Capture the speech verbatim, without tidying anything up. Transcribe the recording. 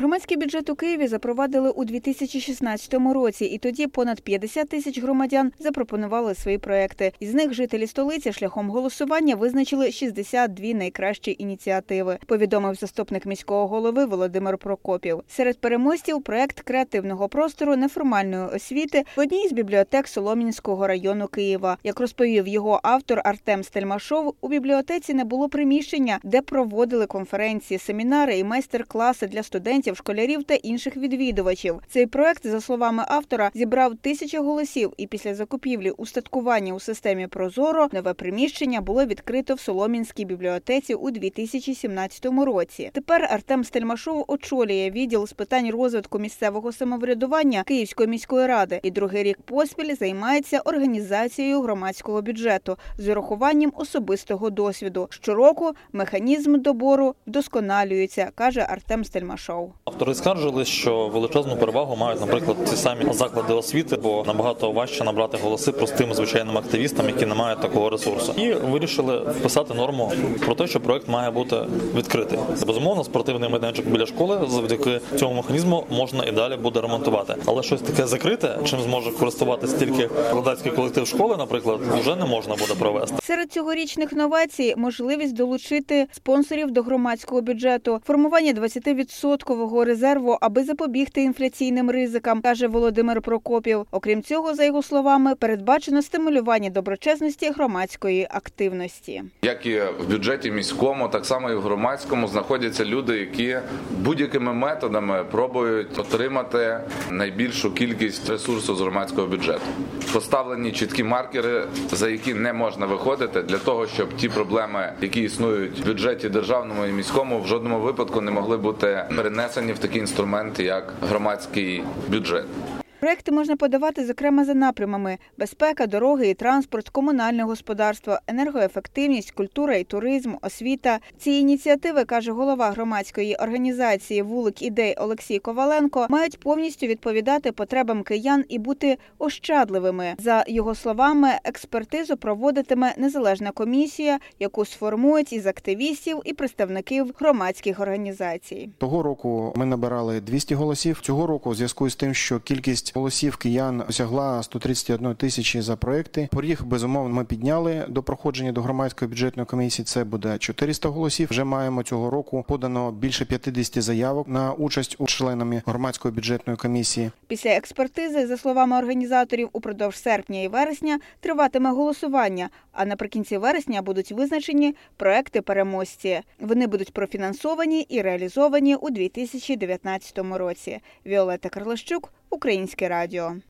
Громадський бюджет у Києві запровадили у дві тисячі шістнадцятому році, і тоді понад п'ятдесят тисяч громадян запропонували свої проекти. Із них жителі столиці шляхом голосування визначили шістдесят дві найкращі ініціативи, повідомив заступник міського голови Володимир Прокопів. Серед переможців – проект креативного простору неформальної освіти в одній з бібліотек Солом'янського району Києва. Як розповів його автор Артем Стельмашов, у бібліотеці не було приміщення, де проводили конференції, семінари і майстер-класи для студентів, школярів та інших відвідувачів. Цей проект, за словами автора, зібрав тисячі голосів, і після закупівлі устаткування у системі «Прозоро» нове приміщення було відкрито в Солом'янській бібліотеці у дві тисячі сімнадцятому році. Тепер Артем Стельмашов очолює відділ з питань розвитку місцевого самоврядування Київської міської ради і другий рік поспіль займається організацією громадського бюджету з урахуванням особистого досвіду. Щороку механізм добору вдосконалюється, каже Артем Стельмашов. Автори скаржились, що величезну перевагу мають, наприклад, ті самі заклади освіти, бо набагато важче набрати голоси простим звичайним активістам, які не мають такого ресурсу. І вирішили вписати норму про те, що проект має бути відкритий. Безумовно, спортивний майданчик біля школи завдяки цьому механізму можна і далі буде ремонтувати. Але щось таке закрите, чим зможе користуватися тільки викладацький колектив школи, наприклад, вже не можна буде провести. Серед цьогорічних новацій – можливість долучити спонсорів до громадського бюджету, формування двадцятивідсоткового резерву, аби запобігти інфляційним ризикам, каже Володимир Прокопів. Окрім цього, за його словами, передбачено стимулювання доброчесності громадської активності. Як і в бюджеті міському, так само і в громадському знаходяться люди, які будь-якими методами пробують отримати найбільшу кількість ресурсу з громадського бюджету. Поставлені чіткі маркери, за які не можна виходити, для того, щоб ті проблеми, які існують в бюджеті державному і міському, в жодному випадку не могли бути перенесені в такі інструменти, як громадський бюджет. Проекти можна подавати, зокрема, за напрямами – безпека, дороги і транспорт, комунальне господарство, енергоефективність, культура і туризм, освіта. Ці ініціативи, каже голова громадської організації «Вулик ідей» Олексій Коваленко, мають повністю відповідати потребам киян і бути ощадливими. За його словами, експертизу проводитиме незалежна комісія, яку сформують із активістів і представників громадських організацій. Того року ми набирали двісті голосів. Цього року, у зв'язку з тим, що кількість голосів киян осягла сто тридцять одну тисячі за проекти. Поріг, безумовно, ми підняли до проходження до громадської бюджетної комісії. Це буде чотириста голосів. Вже маємо цього року подано більше п'ятдесят заявок на участь у членами громадської бюджетної комісії. Після експертизи, за словами організаторів, упродовж серпня і вересня триватиме голосування, а наприкінці вересня будуть визначені проекти-переможці. Вони будуть профінансовані і реалізовані у дві тисячі дев'ятнадцятому році. Віолетта Карлощук, Українське радіо.